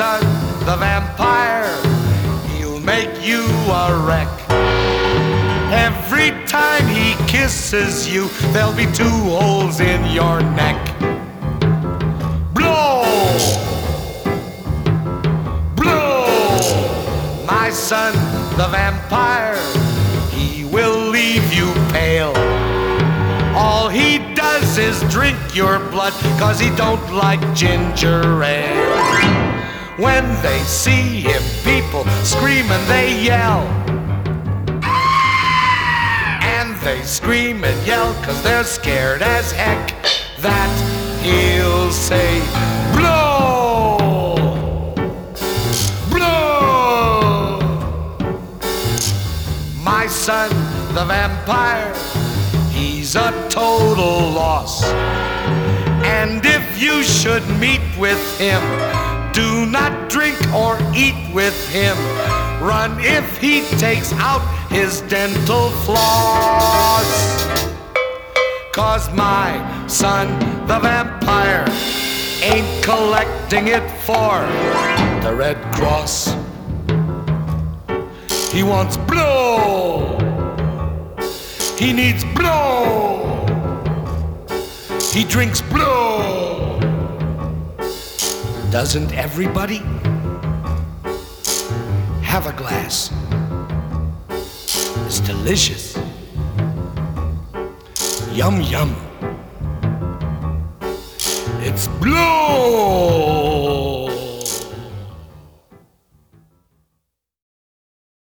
son, the vampire, he'll make you a wreck. Every time he kisses you, there'll be 2 holes in your neck. Blow! Blow! My son, the vampire, he will leave you pale. All he does is drink your blood, 'cause he don't like ginger ale. When they see him, people scream and they yell. And they scream and yell 'cause they're scared as heck that he'll say, blow! Blow! My son, the vampire, he's a total loss. And if you should meet with him, do not drink or eat with him. Run if he takes out his dental floss. 'Cause my son, the vampire, ain't collecting it for the Red Cross. He wants blow. He needs blow. He drinks blow. Doesn't everybody? Have a glass. It's delicious. Yum, yum. It's blow.